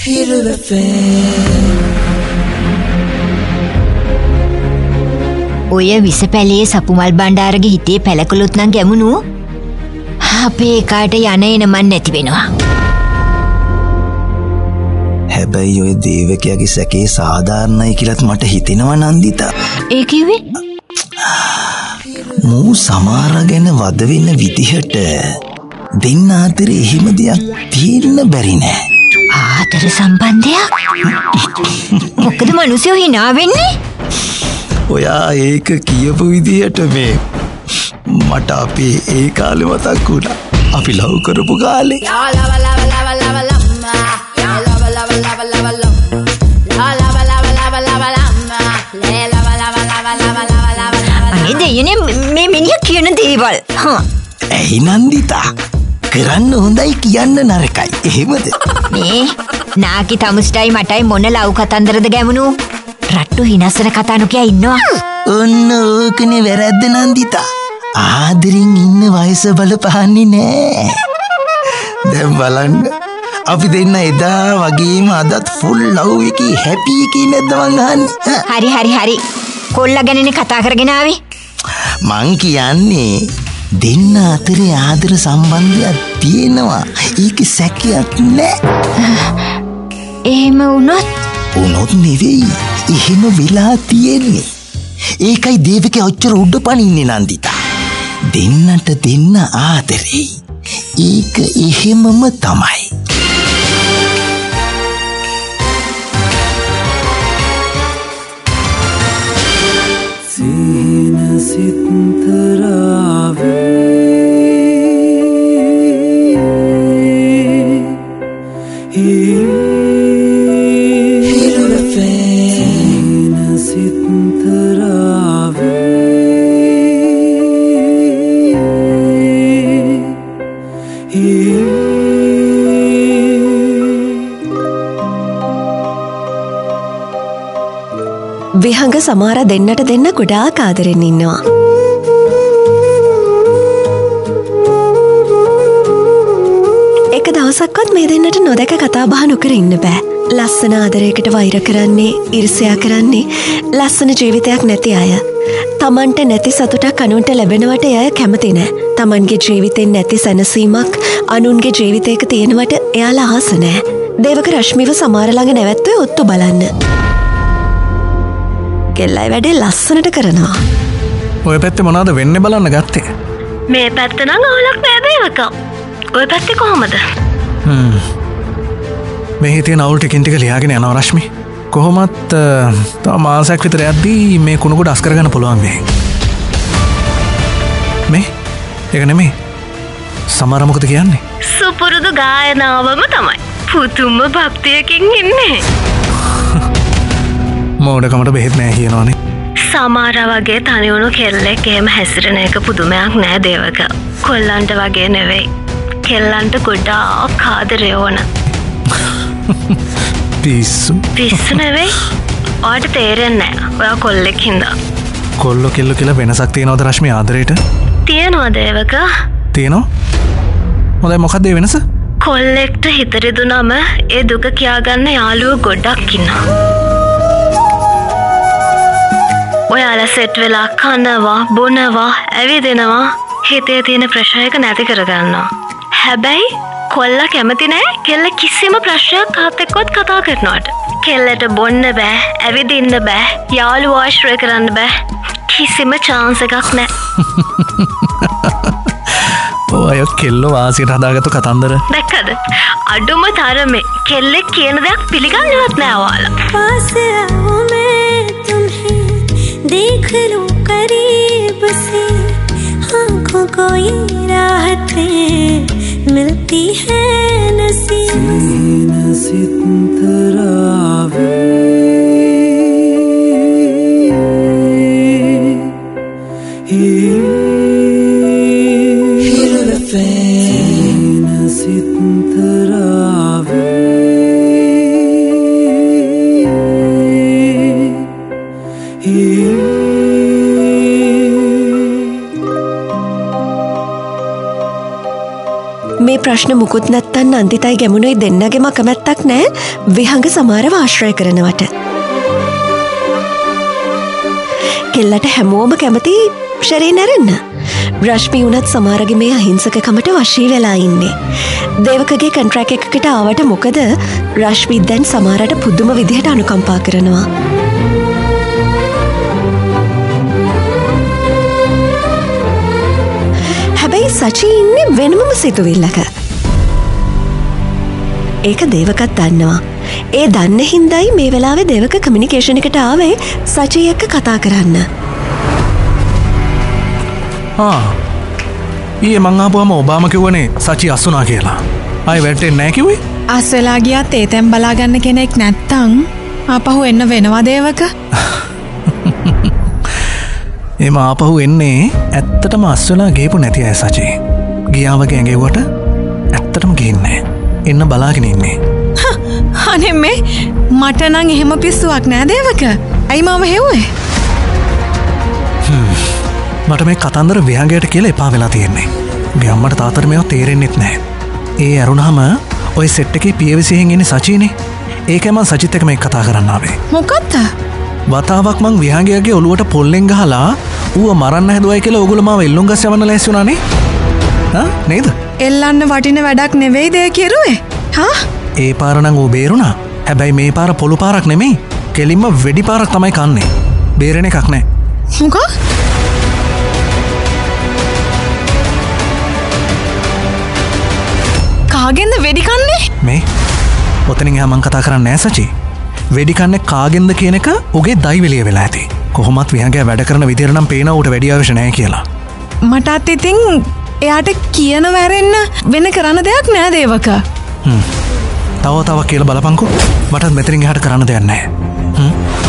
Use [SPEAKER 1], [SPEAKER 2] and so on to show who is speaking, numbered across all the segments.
[SPEAKER 1] ඔය විසපැලේ සපුමල් බණ්ඩාරගේ හිතේ පැලකලොත් නම් ගැමුණු අපේ කාට යන එන මන් නැති වෙනවා.
[SPEAKER 2] හැබැයි ඔය දේවකයාගේ සැකේ සාධාරණයි කියලාත් මට හිතෙනවා නන්දිතා.
[SPEAKER 1] ඒ කිව්වේ?
[SPEAKER 2] මූ සමහර ගැන වද වෙන විදිහට දෙන්න අතරේ එහෙම දෙයක් තියෙන්න බැරි නෑ.
[SPEAKER 1] ආදර සම්බන්ධයක්? මොකද මිනිස්සු hina වෙන්නේ?
[SPEAKER 2] ඔයා ඒක කියපු විදිහට මේ මට අපේ ඒ කාලේ මතක් වුණා. අපි ලව් කරපු කාලේ.
[SPEAKER 1] අනේ දෙයනේ මේ මිනිහා කියන දේවල්.
[SPEAKER 2] ඇයි නන්දිතා? කරන්න හොඳයි කියන්න නරකයි. එහෙමද?
[SPEAKER 1] මේ නාකි තමුස්ටයි මටයි මොන ලව් කතන්දරද ගැමුණු? රට්ටු හිනස්සන කතා නොකිය ඉන්නවා.
[SPEAKER 2] ඔන්න ඕකනේ වැරද්ද නන්දිතා. ආදරින් ඉන්න වයස බලපහන්නේ නෑ. දැන් බලන්න අපි දෙන්න එදා වගේම අදත් ෆුල් ලව් එකේ හැපි එකේ නැද්ද මං අහන්නේ?
[SPEAKER 1] හරි. කොල්ලා ගැනනේ කතා කරගෙන ආවේ.
[SPEAKER 2] මං කියන්නේ දෙන්න අතරේ ආදර සම්බන්ධයක් තියෙනවා. ඒක සැකයක් නෑ.
[SPEAKER 1] එහෙම
[SPEAKER 2] වුණොත් නෙවෙයි. එහෙම වෙලා තියෙන්නේ. ඒකයි දේවකේ ඔච්චර උඩ පනින්නේ නන්දිතා. දෙන්නට දෙන්න ආදරේ. ඒක එහෙමම තමයි. සීන සිතරාවේ
[SPEAKER 3] විහඟ සමහර දෙන්නට දෙන්න ගොඩාක් ආදරෙන් ඉන්නවා. එක දවසක්වත් මේ දෙන්නට නොදැක කතා බහ නොකර ඉන්න බෑ. ලස්සන ආදරයකට වෛර කරන්නේ, ඊර්ෂ්‍යා කරන්නේ ලස්සන ජීවිතයක් නැති අය. තමන්ට නැති සතුටක් අනුන්ට ලැබෙනවට එය කැමති නෑ. තමන්ගේ ජීවිතෙන් නැති සැනසීමක් අනුන්ගේ ජීවිතයක තියෙනවට එයාලා ආස නෑ. දේවක රශ්මිව සමහර ළඟ නැවැත්තුවේ ඔත්තු බලන්න. කෙල්ලයි වැඩේ ලස්සනට කරනවා.
[SPEAKER 4] ඔය පැත්තේ මොනවද වෙන්නේ බලන්න ගත්තේ?
[SPEAKER 3] මේ පැත්ත නම් අවුලක් නෑ දේවක. ඔය පැත්තේ කොහමද?
[SPEAKER 4] මේ තියෙන අවුල් ටිකින් ටික ලියාගෙන යනවා රශ්මි. කොහොමත් තව මාසයක් විතර යද්දී මේ කුණුගොඩ අස් කරගන්න පුළුවන් වෙයි. මේ ඒක නෙමෙයි. සමහර මොකද කියන්නේ?
[SPEAKER 3] සුපුරුදු ගායනාවම තමයි. පුතුම භක්තියකින් ඉන්නේ.
[SPEAKER 4] මෝඩකමට බෙහෙත් නෑ කියනවනේ.
[SPEAKER 3] සමහර වගේ තනිවුණු කෙල්ලෙක් එහෙම හැසිරෙන එක පුදුමයක් නෑ දේවක. කොල්ලන්ට වගේ නෙවෙයි. කෙල්ලන්ට ගොඩාක් ආදරය ඕන.
[SPEAKER 4] පිස්සු
[SPEAKER 3] නෙවෙයි. ඔයාට තේරෙන්නේ නෑ. ඔයා කොල්ලෙක් හින්දා.
[SPEAKER 4] කොල්ලෝ කෙල්ලෝ කියලා වෙනසක් තියෙනවද රශ්මි ආදරේට?
[SPEAKER 3] තියෙනවා දේවක.
[SPEAKER 4] තියෙනවා? හොඳයි මොකක්ද ඒ වෙනස?
[SPEAKER 3] කොල්ලෙක්ට හිත රිදුනම ඒ දුක කියාගන්න යාළුවෝ ගොඩක් ඉන්නවා. ඔයාලා සෙට් වෙලා කනවා, බොනවා, ඇවිදිනවා, හිතේ තියෙන ප්‍රශ්නයක නැති කරගන්නවා. හැබැයි කොල්ලා කැමති නෑ කෙල්ල කිසිම ප්‍රශ්නයක් කාත් එක්කවත් කතා කරනවට. කෙල්ලට බොන්න බෑ, ඇවිදින්න බෑ, යාළුවෝ ආශ්‍රය කරන්න බෑ. කිසිම chance එකක් නෑ.
[SPEAKER 4] ඔය කෙල්ලෝ වාසියට හදාගත්තු කතන්දර.
[SPEAKER 3] දැක්කද? අඩුම තරමේ කෙල්ලෙක් කියන දෙයක් පිළිගන්නවත් නෑ ඔයාලා. पास आओ मैं तुम्हें देख लूं करीब से आँखों को ये राहतें मिलती है नसीब सितरावे ප්‍රශ්න මුකුත් නැත්තන් නන්දිතයි ගැමුණුයි දෙන්නගෙම කැමැත්තක් නෑ විහඟ සමාරව ආශ්‍රය කරනවට. කෙල්ලට හැමෝම කැමති ශරී නැරෙන්න. රශ්මි වුණත් සමාරගේ මේ අහිංසකකමට වශී වෙලා ඉන්නේ. දේවකගේ කන්ට්‍රැක් එකකට ආවට මොකද රශ්මි දැන් සමාරට පුදුම විදිහට අනුකම්පා කරනවා. හැබැයි සචි ඉන්නේ වෙනමම සිතුවිල්ලක. ඒක දේවකත් දන්නවා. ඒ දන්න හින්දයි මේ වෙලාවේ දේවක කමියුනිකේෂන් එකට ආවේ සචි එක්ක කතා කරන්න.
[SPEAKER 4] ඊයේ මං ආපුවම ඔබාම කිව්වනේ සචි අස්සුනා කියලා. ආයෙ වැටෙන්නේ නැහැ කිව්වේ?
[SPEAKER 5] අස් වෙලා ගියත් ඒ තැන් බලාගන්න කෙනෙක් නැත්තම් ආපහු එන්න වෙනවා දේවක.
[SPEAKER 4] එම ආපහු එන්නේ ඇත්තටම අස් වෙලා ගේපු නැති අය සචි. ගියාවගේ ඇඟෙව්වට ඇත්තටම ගේන්නේ එන්න බලාගෙන ඉන්නේ.
[SPEAKER 5] අනේ මේ මට නම් එහෙම පිස්සුවක් නෑ දේවක. ඇයි මම හෙව්වේ?
[SPEAKER 4] මට මේ කතන්දර ව්‍යංගයට කියලා එපා වෙලා තියෙන්නේ. ගේ අම්මට තාත්තට මේවා තේරෙන්නෙත් නැහැ. ඒ අරුණාම ඔය සෙට් එකේ පියවිසියෙන් ඉන්නේ සචිනේ. ඒකයි මං සචිත් එක්ක මේ කතා කරන්න ආවේ.
[SPEAKER 5] මොකක්ද?
[SPEAKER 4] වතාවක් මං ව්‍යංගයගේ ඔළුවට පොල්ලෙන් ගහලා ඌව මරන්න හැදුවයි කියලා ඕගොල්ලෝ මාව එල්ලුම් ගස් යවන්න ලෑස්ති වුණානේ. නේද?
[SPEAKER 5] එල්ලන්න වටින වැඩක් නෙවෙයි දෙය කිරුවේ.
[SPEAKER 4] ඒ පාර නම් ඌ බේරුණා. හැබැයි මේ පාර පොළු පාරක් නෙමෙයි. කෙලින්ම වෙඩි පාරක් තමයි කන්නේ. බේරෙන එකක් නැහැ.
[SPEAKER 5] මොකක්? කාගෙන්ද වෙඩි කන්නේ? මේ
[SPEAKER 4] ඔතනින් එහා මං කතා කරන්නේ නැහැ සචි. වෙඩි කන්නේ කාගෙන්ද කියන එක උගේ දෛවලිය වෙලා ඇති. කොහොමත් විහංගය වැඩ කරන විදිහට නම් පේනවා ඌට වැඩි අවශ්‍ය නැහැ කියලා.
[SPEAKER 5] මටත් ඉතින් එයාට කියන වැරෙන්න වෙන කරන්න දෙයක් නෑ දේවක.
[SPEAKER 4] තව කියලා බලපංකෝ. මටත් මෙතනින් එහාට කරන්න දෙයක් නැහැ.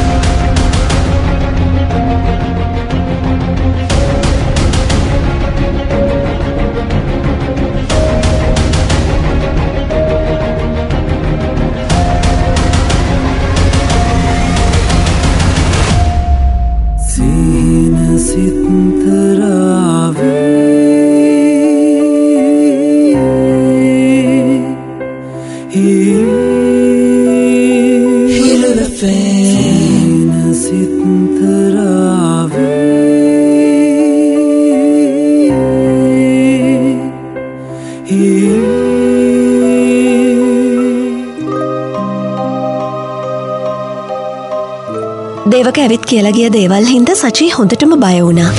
[SPEAKER 3] දේවක ඇවිත් කියලා ගිය දේවල් හින්දා සචි හොඳටම බය වුණා.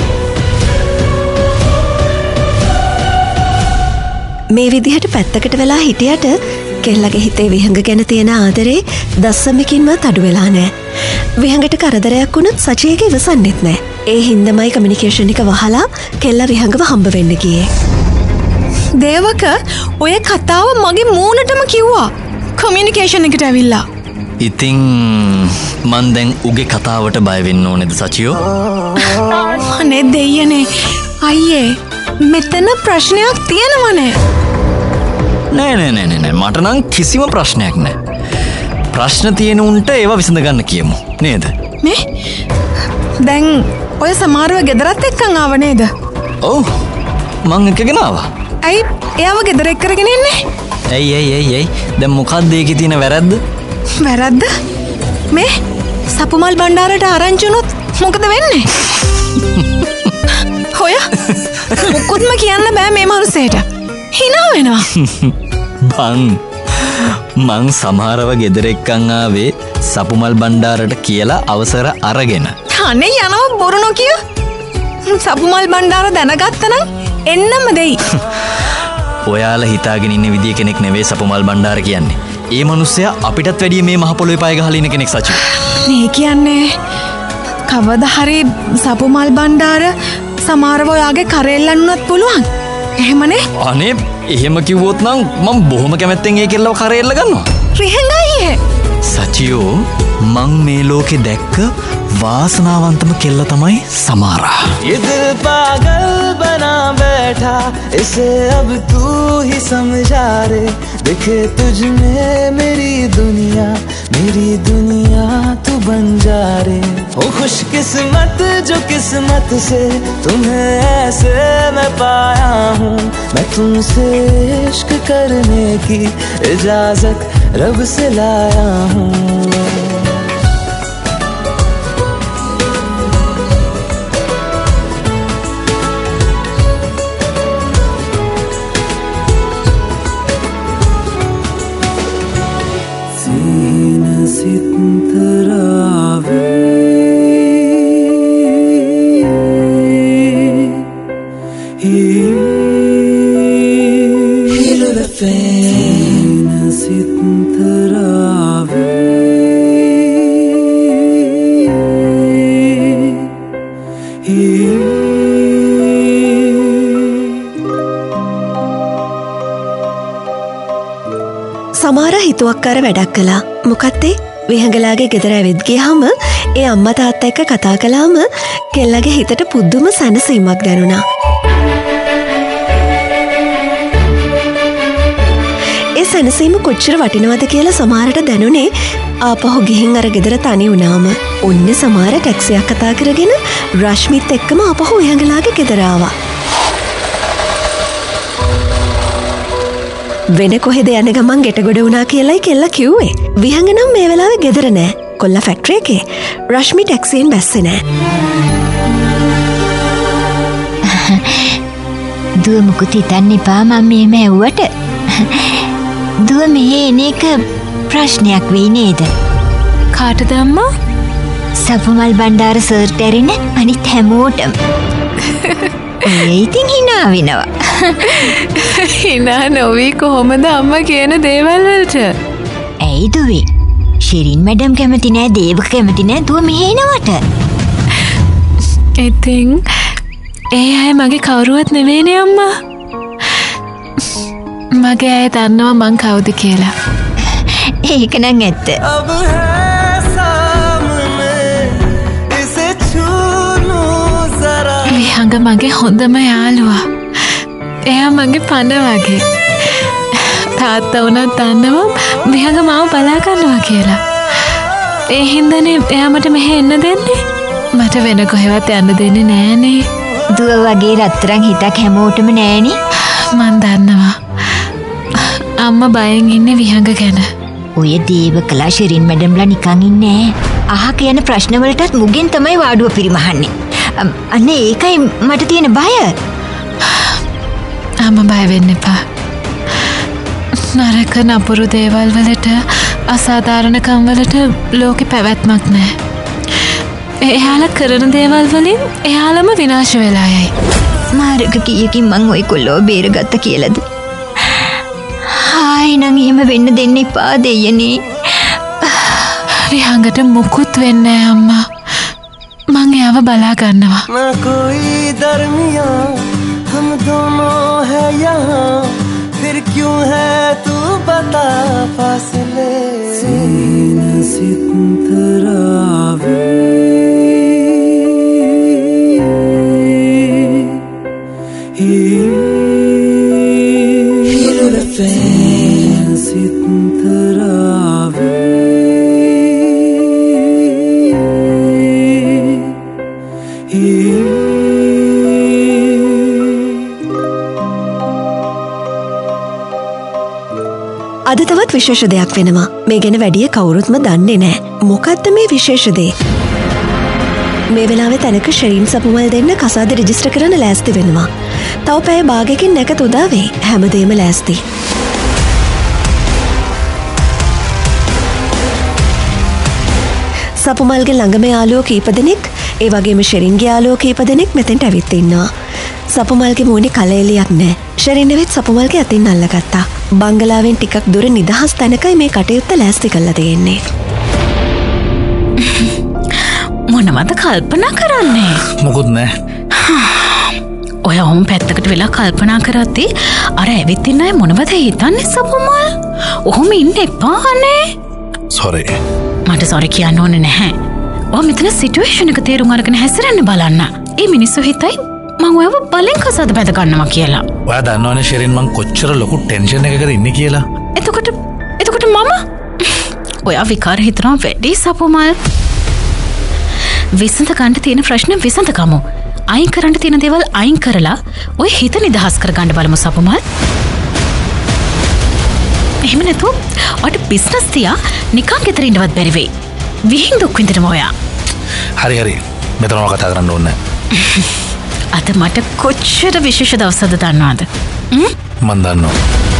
[SPEAKER 3] මේ විදිහට පැත්තකට වෙලා හිටියට කෙල්ලගේ හිතේ විහංග ගැන තියෙන ආදරේ දස්සමකින්වත් අඩු වෙලා නැහැ. විහංගට කරදරයක් වුණොත් සචියක ඉවසන්නෙත් නැහැ. ඒ හින්දාමයි කමියුනිකේෂන් එක වහලා කෙල්ල විහංගව හම්බ වෙන්න ගියේ.
[SPEAKER 5] දේවක ඔය කතාව මගේ මූණටම කිව්වා. කමියුනිකේෂන් එකට ඇවිල්ලා.
[SPEAKER 6] ඉතින් මන් දැන් උගේ කතාවට බය වෙන්න ඕනේද සචියෝ?
[SPEAKER 5] අනේ දෙයියනේ. අයියේ මෙතන ප්‍රශ්නයක් තියෙනවනේ.
[SPEAKER 6] නෑ මට නම් කිසිම ප්‍රශ්නයක් නෑ. ප්‍රශ්න තියෙන උන්ට ඒවා විසඳ ගන්න කියමු නේද?
[SPEAKER 5] මේ දැන් ඔය සමාරව ගෙදරත් එක්කන් ආව නේද?
[SPEAKER 6] ඔව් මං එක්කගෙන ආවා.
[SPEAKER 5] ඇයි එයාව ගෙදර එක්ක කරගෙන ඉන්නේ?
[SPEAKER 6] ඇයි දැන් මොකක්ද ඒකේ තියෙන වැරද්ද?
[SPEAKER 5] වැරද්ද? මේ සපුමල් බණ්ඩාරට ආරංචි වුණොත් මොකද වෙන්නේ? හොය මොකුත්ම කියන්න බෑ මේ මනුස්සයට. hina වෙනවා.
[SPEAKER 6] මං සමහරව ගෙදර එක්කන් ආවේ සපුමල් බණ්ඩාරට කියලා අවසර අරගෙන.
[SPEAKER 5] අනේ යනවා බොරු නොකිය. සපුමල් බණ්ඩාර දැනගත්තනම් එන්නම දෙයි.
[SPEAKER 6] ඔයාලා හිතාගෙන ඉන්න විදිය කෙනෙක් නෙවෙයි සපුමල් බණ්ඩාර කියන්නේ. ඒ මිනිස්සයා අපිටත් වැඩිය මේ මහ පොළොවේ පය ගහලා ඉන්න කෙනෙක් සචි.
[SPEAKER 5] මේ කියන්නේ කවදා හරි සපුමල් බණ්ඩාර සමහරව ඔයාගේ කරෙල්ලන් උනත් පුළුවන්. එහෙමනේ? අනේ
[SPEAKER 6] එහෙම කිව්වොත් නම් මම බොහොම කැමැත්තෙන් ඒ කෙල්ලව කරෙල්ල ගන්නවා.
[SPEAKER 5] රිහංගයි
[SPEAKER 6] සචියෝ මං මේ ලෝකේ දැක්ක वासनावंतम केल्ल तमई समारा।
[SPEAKER 7] ये दिल पागल बना बैठा इसे अब तू ही समझा रे, दिखे तुझ में मेरी दुनिया तू बन जा रे। ओ खुशकिस्मत जो किस्मत से तुम्हें ऐसे मैं पाया हूँ मैं तुमसे इश्क करने की इजाजत रब से लाया हूँ
[SPEAKER 3] සමහර හිතුවක්කාර වැඩක් කළා. මොකක්ද විහඟලාගේ ගෙදර ඇවිත් ගියාම ඒ අම්මා තාත්තා එක්ක කතා කළාම කෙල්ලගේ හිතට පුදුම සැනසීමක් දැනුණා. ඒ සැනසීම කොච්චර වටිනවද කියලා සමහරට දැනුනේ ආපහු ගිහින් අර ගෙදර තනි වුණාම. ඔන්න සමහර ටැක්සියක් කතා කරගෙන රශ්මිත් එක්කම ආපහු විහඟලාගේ ගෙදර ආවා. වෙන කොහෙද යන ගමන් ගෙටගොඩ වුණා කියලායි කෙල්ල කිව්වේ. විහඟ නම් මේ වෙලාවේ ගෙදර නෑ. කොල්ලා ෆැක්ටරි එකේ. රශ්මි ටැක්සියෙන් බැස්සේ නෑ.
[SPEAKER 1] දුව මුකුත් හිතන්න එපා මම මෙහෙම ඇව්වට. දුව මෙහෙ එන එක ප්‍රශ්නයක් වෙයි නේද?
[SPEAKER 5] කාටද අම්මා?
[SPEAKER 1] සපුමල් බණ්ඩාර සර්ට ඇරෙන අනිත් හැමෝටම. ඒ ඉතින් hina වෙනවා.
[SPEAKER 5] හිනා නොවී කොහොමද අම්මා කියන දේවල් වලට?
[SPEAKER 1] ඇයි දුවේ? ශිරින් මැඩම් කැමති නෑ දේවක කැමති නෑ දුව මෙහෙ එනවට.
[SPEAKER 5] ඉතින් ඒ අය මගේ කවුරුවත් නෙවෙයිනේ අම්මා. මගේ අය දන්නවා මං කවුද කියලා.
[SPEAKER 1] ඒක නම් ඇත්ත.
[SPEAKER 5] විහඟ මගේ හොඳම යාළුවා. එයා මගේ පණ වගේ. තාත්තා වුණත් දන්නවා විහඟ මාව බලා ගන්නවා කියලා. ඒ හින්දානේ එයා මට මෙහෙ එන්න දෙන්නේ. මට වෙන කොහෙවත් යන්න දෙන්නේ නෑනේ.
[SPEAKER 1] දුව වගේ රත්තරන් හිතක් හැමෝටම නෑනේ.
[SPEAKER 5] මන් දන්නවා. අම්මා බයෙන් ඉන්නේ විහඟ ගැන.
[SPEAKER 1] ඔය දේවකලා ශිරින් මැඩම්ලා නිකන් ඉන්නේ නෑ. අහ කියන ප්‍රශ්න වලටත් මුගෙන් තමයි වාඩුව පිරිමහන්නේ. අන්න ඒකයි මට තියෙන බය.
[SPEAKER 5] අම්මා බය වෙන්න එපා. නරක නපුරු දේවල් වලට අසාධාරණකම් වලට ලෝකෙ පැවැත්මක් නෑ. එයාලා කරන දේවල් වලින් එයාලම විනාශ වෙලා යයි.
[SPEAKER 1] මාර්ග කීයකින් මං ඔය කොල්ලෝ බේරගත්ත කියලාද? හායි නම් එහෙම වෙන්න දෙන්න එපා දෙයනේ.
[SPEAKER 5] විහඟට මුකුත් වෙන්නේ නෑ අම්මා. මං එයාව බලා ගන්නවා.
[SPEAKER 7] ना कोई दरमियां हम दोनों है यहाँ फिर क्यों है तू बता फासले सीना सितरावे feel the pain सितरावे
[SPEAKER 3] අද තවත් විශේෂ දෙයක් වෙනවා. මේ ගැන වැඩිය කවුරුත්ම දන්නේ නෑ. මොකක්ද මේ විශේෂ දේ? මේ වෙලාවේ තැනක ශරීන් සපුමල් දෙන්න කසාද රෙජිස්ටර් කරන්න ලෑස්ති වෙනවා. තව පැය භාගයකින් නැකත උදා වෙයි. හැමදේම ලෑස්ති. සපුමල්ගේ ළඟම යාළුවෝ කීප දෙනෙක්, ඒ වගේම ශරීන්ගේ යාළුවෝ කීප දෙනෙක් මෙතෙන්ට ඇවිත් ඉන්නවා. සපුමල්ගේ මූණේ කලෙලියක් නෑ. ශරීන් නෙවෙත් සපුමල්ගේ අතින් අල්ලගත්තා. බංගලාවෙන් ටිකක් දුර නිදහස් තැනකයි මේ කටයුත්ත ලෑස්ති කරලා තියෙන්නේ.
[SPEAKER 8] මොනවද කල්පනා කරන්නේ?
[SPEAKER 4] මොකුත් නෑ.
[SPEAKER 8] ඔය ඔහොම පැත්තකට වෙලා කල්පනා කරද්දී අර ඇවිත් ඉන්න අය මොනවද හිතන්නේ සපුමල්? ඔහොම ඉන්න එපානේ.
[SPEAKER 4] සොරි.
[SPEAKER 8] මට සොරි කියන්න ඕනේ නැහැ. ඔය මෙතන සිටුේෂන් එක තේරුම් අරගෙන හැසිරෙන්න බලන්න. ඒ මිනිස්සු හිතයි මං ඔයව බලෙන් කසාද බැඳ ගන්නවා කියලා.
[SPEAKER 4] ඔයා දන්නවනේ ශෙරින් මං කොච්චර ලොකු ටෙන්ෂන් එකකද ඉන්නේ කියලා.
[SPEAKER 8] එතකොට මම ඔයා විකාර හිතනවා වැඩි සපුමල්. විසඳ ගන්න තියෙන ප්‍රශ්න විසඳගමු. අයින් කරන්න තියෙන දේවල් අයින් කරලා ඔය හිත නිදහස් කරගන්න බලමු සපුමල්. එහෙම නැතුව ඔයාට බිස්නස් තියා නිකන් ගෙදර ඉන්නවත් බැරි වෙයි. විහිං දුක් විඳිනවා ඔයා.
[SPEAKER 2] හරි මෙතනම කතා කරන්න ඕනේ.
[SPEAKER 8] අද මට කොච්චර විශේෂ දවසක්ද දන්නවද?
[SPEAKER 2] මන් දන්නවා.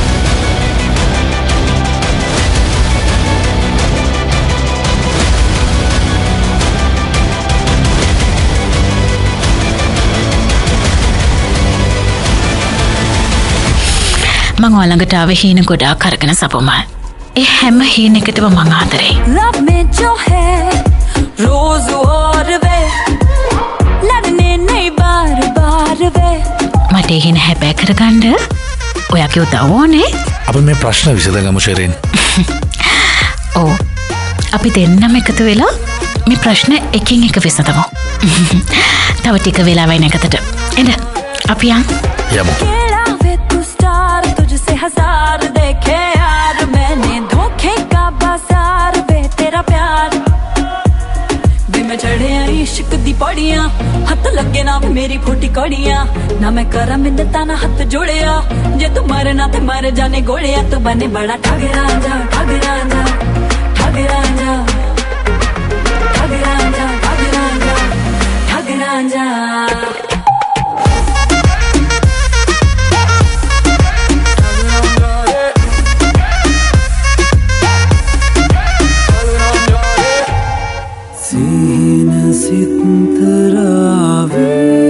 [SPEAKER 8] මං ඔයාලඟට ආවේ හීන ගොඩාක් අරගෙන සපුමල්. ඒ හැම හීනෙකටම මං ආදරේ.
[SPEAKER 9] Love me जो है रोज और वे लड़ने नहीं बार बार वे
[SPEAKER 8] මට ඒ හීන හැබෑ කරගන්න ඔයාගේ උදව් ඕනේ.
[SPEAKER 2] අපි මේ ප්‍රශ්න විසඳගමු ෂෙරින්.
[SPEAKER 8] ඔව්. අපි දෙන්නම එකතු වෙලා මේ ප්‍රශ්න එකින් එක විසඳමු. තව ටික වෙලාවයි නැකතට. එන්න අපි
[SPEAKER 2] යමු.
[SPEAKER 9] हजार देखे यार मैंने धोखे का बाजार वे तेरा प्यार वे मैं चढ़े इश्क दी पौड़ियां हथ लगे ना मेरी खोटी कौड़ियां ना मैं करा मिन्नता ना हाथ जोड़िया जे तू मरना ते मर जाने गोलिया तू बने बड़ा ठग रांझा ठग रांझा ठग रांझा ठग रांझा ठग रांझा ठग रांझा
[SPEAKER 7] Sine sittraave